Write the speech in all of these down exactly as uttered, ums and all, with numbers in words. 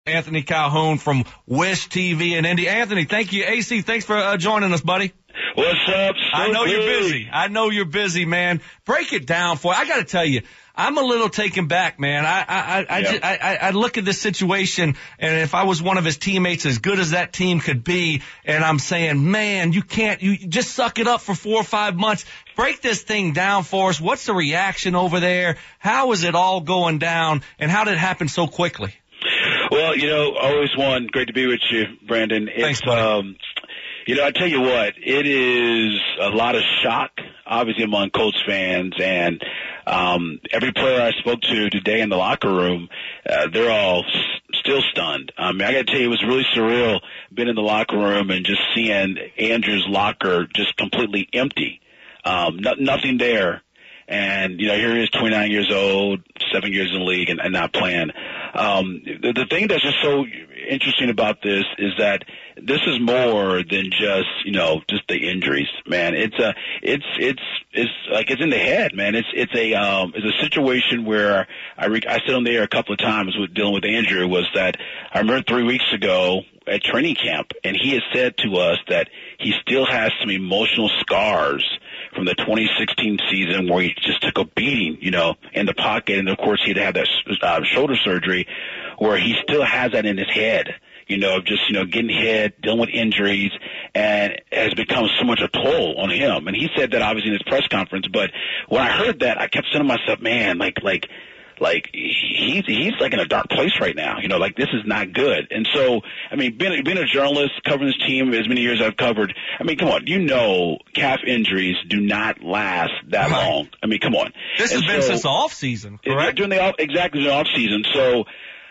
Anthony Calhoun from Wish T V in Indy. Anthony, thank you. A C, thanks for uh, joining us, buddy. What's up? So I know good. you're busy. I know you're busy, man. Break it down for you. I got to tell you, I'm a little taken back, man. I I I, yeah. just, I I I look at this situation, and if I was one of his teammates, as good as that team could be, and I'm saying, man, you can't, you just suck it up for four or five months. Break this thing down for us. What's the reaction over there? How is it all going down, and how did it happen so quickly? Well, you know, always one. Great to be with you, Brandon. It's, Thanks, buddy. Um, you know, I tell you what, it is a lot of shock, obviously, among Colts fans, and um, every player I spoke to today in the locker room, uh, they're all s- still stunned. I mean, I got to tell you, it was really surreal being in the locker room and just seeing Andrew's locker just completely empty, um, no, nothing there. And, you know, here he is, twenty-nine years old, seven years in the league, and, and not playing. Um, the, the thing that's just so interesting about this is that this is more than just, you know, just the injuries, man. It's a, it's, it's, it's like it's in the head, man. It's, it's a, um, it's a situation where I, re- I said on the air a couple of times with dealing with Andrew was that I remember three weeks ago at training camp, and he had said to us that he still has some emotional scars from the twenty sixteen season where he just took a beating, you know, in the pocket. And, of course, he'd had that uh, shoulder surgery where he still has that in his head, you know, just, you know, getting hit, dealing with injuries, and it has become so much a toll on him. And he said that obviously in his press conference. But when I heard that, I kept saying to myself, man, like, like, Like he's he's like in a dark place right now, you know. Like this is not good. And so, I mean, being being a journalist covering this team as many years I've covered, I mean, come on, you know, calf injuries do not last that Right. long. I mean, come on. This and has been so, since the off season, correct? During the off, exactly the off season. So,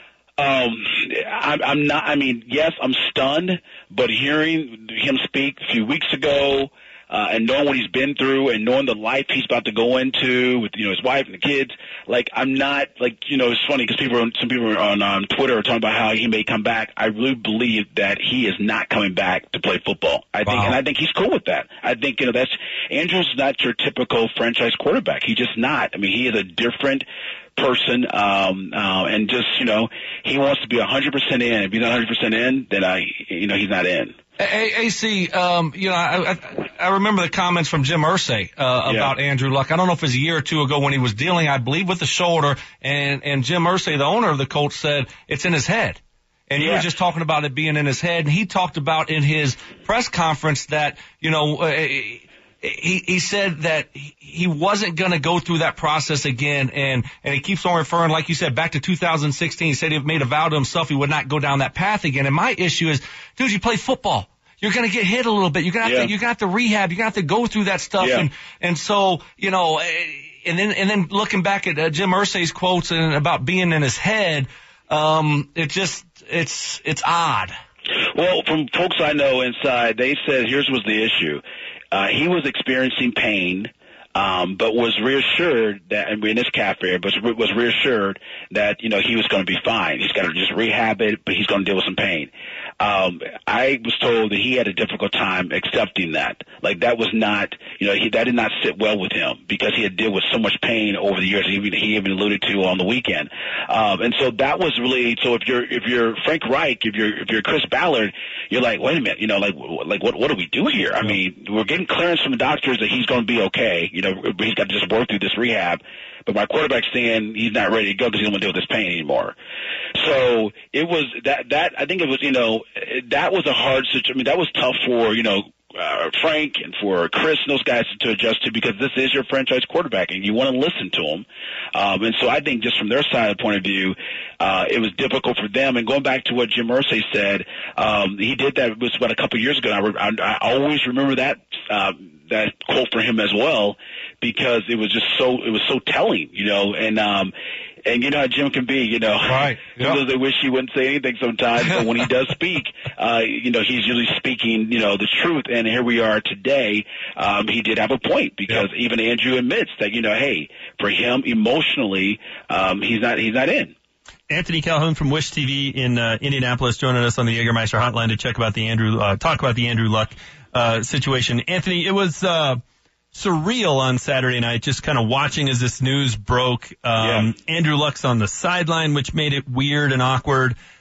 um, I'm, I'm not. I mean, yes, I'm stunned, but hearing him speak a few weeks ago. Uh, and knowing what he's been through and knowing the life he's about to go into with, you know, his wife and the kids, like, I'm not, like, you know, it's funny because people, some people on um, Twitter are talking about how he may come back. I really believe that he is not coming back to play football. I think, Wow. and I think he's cool with that. I think, you know, that's, Andrew's not your typical franchise quarterback. He's just not. I mean, he is a different person, um, uh, and just, you know, he wants to be one hundred percent in. If he's not one hundred percent in, then I, you know, he's not in. A- AC, um, you know, I, I, I remember the comments from Jim Irsay uh, Yeah. about Andrew Luck. I don't know if it was a year or two ago when he was dealing, I believe, with the shoulder, and, and Jim Irsay, the owner of the Colts, said it's in his head. And you Yeah. were just talking about it being in his head, and he talked about in his press conference that, you know, uh, he, he said that he wasn't going to go through that process again, and, and he keeps on referring, like you said, back to two thousand sixteen. He said he made a vow to himself he would not go down that path again. And my issue is, dude, you play football. You're going to get hit a little bit. You're going to have Yeah. to, you're going to have to rehab. You're going to have to go through that stuff. Yeah. And, and so, you know, and then, and then looking back at uh, Jim Irsay's quotes and about being in his head, um, it just, it's, it's odd. Well, from folks I know inside, they said here's was the issue. Uh, he was experiencing pain, um, but was reassured that, and in his calf area, but was reassured that, you know, he was going to be fine. He's got to just rehab it, but he's going to deal with some pain. Um, I was told that he had a difficult time accepting that. Like that was not, you know, he, that did not sit well with him because he had dealt with so much pain over the years. He even, he even alluded to on the weekend. Um, and so that was really, so if you're, if you're Frank Reich, if you're, if you're Chris Ballard, you're like, wait a minute, you know, like, like what, what do we do here? I mean, we're getting clearance from the doctors that he's going to be okay. You know, he's got to just work through this rehab. But my quarterback's saying he's not ready to go because he doesn't want to deal with this pain anymore. So it was that, that, I think it was, you know, that was a hard situation. I mean, that was tough for, you know, uh, Frank and for Chris and those guys to adjust to because this is your franchise quarterback and you want to listen to him. Um, and so I think just from their side of the point of view, uh, it was difficult for them. And going back to what Jim Irsay said, um, he did that, it was about a couple of years ago. And I, I, I always remember that, uh, that quote for him as well, because it was just so, it was so telling, you know, and, um, and you know how Jim can be, you know, Right. sometimes Yep. they wish he wouldn't say anything sometimes, but when he does speak, uh, you know, he's usually speaking, you know, the truth. And here we are today. Um, he did have a point because Yep. even Andrew admits that, you know, hey, for him emotionally, um, he's not, he's not in. Anthony Calhoun from Wish T V in uh, Indianapolis joining us on the Jägermeister hotline to check about the Andrew, uh, talk about the Andrew Luck uh, situation. Anthony, it was uh, surreal on Saturday night, just kind of watching as this news broke. Um, Yeah. Andrew Luck's on the sideline, which made it weird and awkward.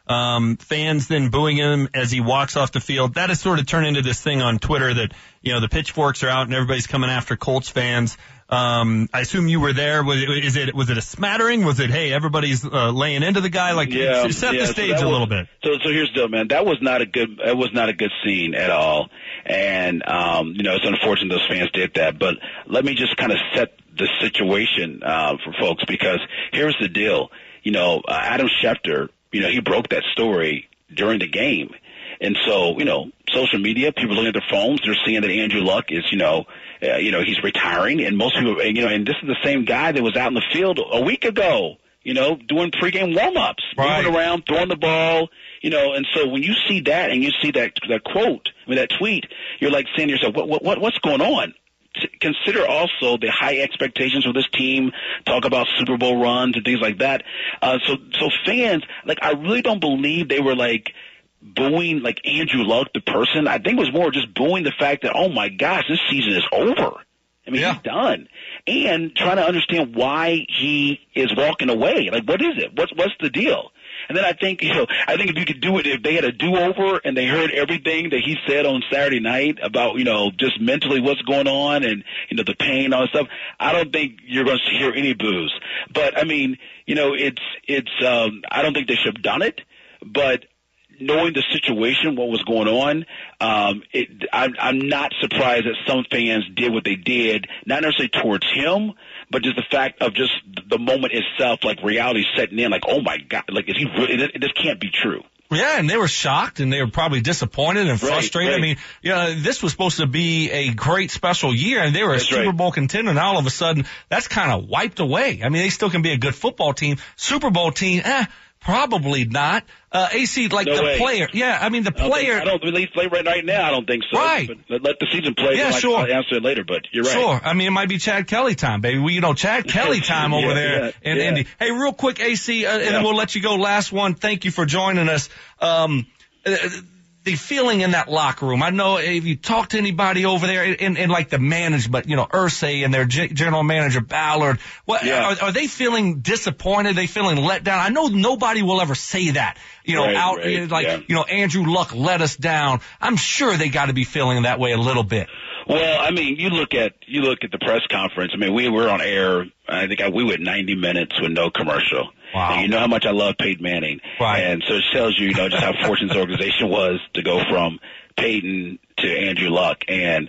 Um, fans then booing him as he walks off the field. That has sort of turned into this thing on Twitter that, you know, the pitchforks are out and everybody's coming after Colts fans. Um, I assume you were there. Was it, is it, was it a smattering? Was it, hey, everybody's uh, laying into the guy? Like, yeah, set yeah, the stage so a was, little bit. So, so here's the deal, man. That was not a good, that was not a good scene at all. And, um, you know, it's unfortunate those fans did that. But let me just kind of set the situation, uh, for folks, because here's the deal. You know, uh, Adam Schefter, you know, he broke that story during the game. And so, you know, social media, people looking at their phones, they're seeing that Andrew Luck is, you know, uh, you know, he's retiring. And most people, you know, and this is the same guy that was out in the field a week ago, you know, doing pregame warm-ups, right. moving around, throwing the ball, you know. And so when you see that and you see that, that quote, I mean, that tweet, you're like saying to yourself, what, what, what what's going on? Consider also the high expectations of this team, talk about Super Bowl runs and things like that. Uh, so, so fans, like, I really don't believe they were like, booing like Andrew Luck, the person. I think it was more just booing the fact that, oh my gosh, this season is over. I mean, yeah. he's done. And trying to understand why he is walking away. Like, what is it? What's, what's the deal? And then I think, you know, I think if you could do it, if they had a do-over and they heard everything that he said on Saturday night about, you know, just mentally what's going on and, you know, the pain, all that stuff, I don't think you're going to hear any boos. But, I mean, you know, it's, it's, um, I don't think they should have done it, but knowing the situation, what was going on, um, it, I'm, I'm not surprised that some fans did what they did, not necessarily towards him, but just the fact of just the moment itself, like reality setting in, like, oh my God, like, is he really, this can't be true. Yeah, and they were shocked, and they were probably disappointed and frustrated. Right, right. I mean, you know, this was supposed to be a great special year, and they were That's a Super right. Bowl contender, and all of a sudden, that's kind of wiped away. I mean, they still can be a good football team. Super Bowl team, eh, probably not. Uh, A C, like no the way. player. Yeah, I mean, the I don't player. Think, I don't believe play right, right now. I don't think so. Right. But let the season play. Yeah, I'll, sure. I'll answer it later, but you're right. Sure. I mean, it might be Chad Kelly time, baby. We, you know, Chad Kelly time over yeah, there yeah, in yeah. Indy. Hey, real quick, A C, uh, and yeah. then we'll let you go. Last one. Thank you for joining us. Um, uh, the feeling in that locker room. I know if you talk to anybody over there in, in like the management, you know, Irsay and their G- general manager Ballard, what, yeah. are, are they feeling disappointed? Are they feeling let down? I know nobody will ever say that, you know, right, out right, like, yeah. you know, Andrew Luck let us down. I'm sure they got to be feeling that way a little bit. Well, I mean, you look at you look at the press conference. I mean, we were on air. I think I, we went ninety minutes with no commercial. Wow. And you know how much I love Peyton Manning. Right. And so it tells you, you know, just how fortunate the organization was to go from Peyton to Andrew Luck. And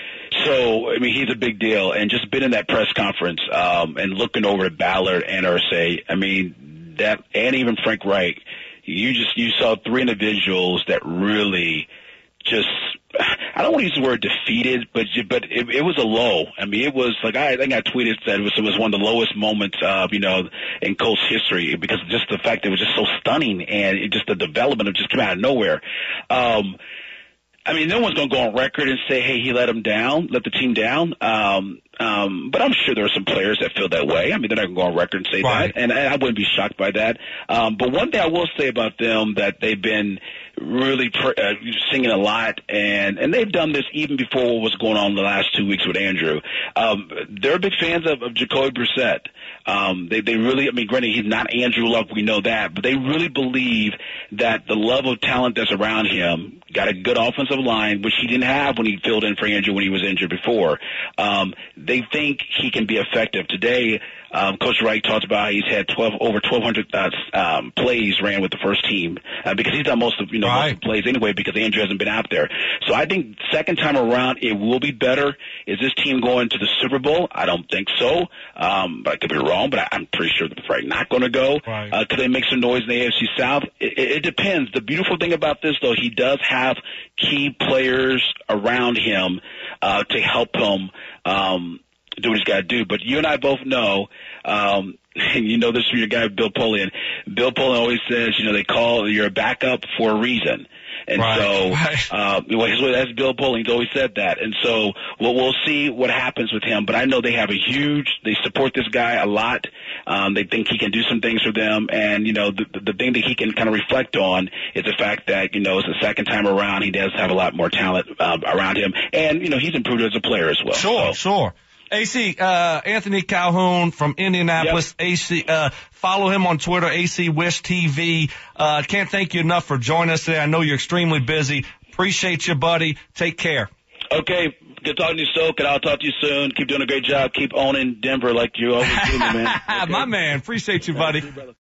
so, I mean, he's a big deal. And just been in that press conference um, and looking over at Ballard and Irsay, I mean, that, and even Frank Reich, you just you saw three individuals that really just, I don't want to use the word defeated, but but it, it was a low. I mean, it was like I, I think I tweeted that it was, it was one of the lowest moments, uh, you know, in Colts history because just the fact that it was just so stunning and it just the development of just came out of nowhere. Um, I mean, no one's going to go on record and say, hey, he let him down, let the team down. Um, um, but I'm sure there are some players that feel that way. I mean, they're not going to go on record and say right. that, and I wouldn't be shocked by that. Um, but one thing I will say about them that they've been really pr- uh, singing a lot, and, and they've done this even before what was going on the last two weeks with Andrew. Um, they're big fans of, of Jacoby Brissett. Um, they, they really, I mean, granted, he's not Andrew Luck, we know that, but they really believe that the level of talent that's around him, got a good offensive line, which he didn't have when he filled in for Andrew when he was injured before. Um, they think he can be effective. Today, um, Coach Wright talked about how he's had twelve over twelve hundred uh, um, plays ran with the first team uh, because he's done most of you know right. most of the plays anyway because Andrew hasn't been out there. So I think second time around it will be better. Is this team going to the Super Bowl? I don't think so. Um, but I could be wrong. But I, I'm pretty sure they're probably not going to go. Right. Uh, could they make some noise in the A F C South? It, it, it depends. The beautiful thing about this, though, he does have key players around him uh, to help him um, do what he's got to do. But you and I both know, um, and you know this from your guy Bill Polian. Bill Polian always says, you know, they call you're a backup for a reason. And right, so, right. Uh, well, that's Bill Polian. He's always said that. And so, we'll, we'll see what happens with him. But I know they have a huge, they support this guy a lot. Um, they think he can do some things for them. And, you know, the, the thing that he can kind of reflect on is the fact that, you know, it's the second time around. He does have a lot more talent uh, around him. And, you know, he's improved as a player as well. Sure, so. sure. A C, uh, Anthony Calhoun from Indianapolis. Yep. A C, uh, follow him on Twitter, A C Wish T V. Uh, can't thank you enough for joining us today. I know you're extremely busy. Appreciate you, buddy. Take care. Okay. Good talking to you, Soak, and I'll talk to you soon. Keep doing a great job. Keep owning Denver like you always do, man. Okay? My man. Appreciate you, buddy.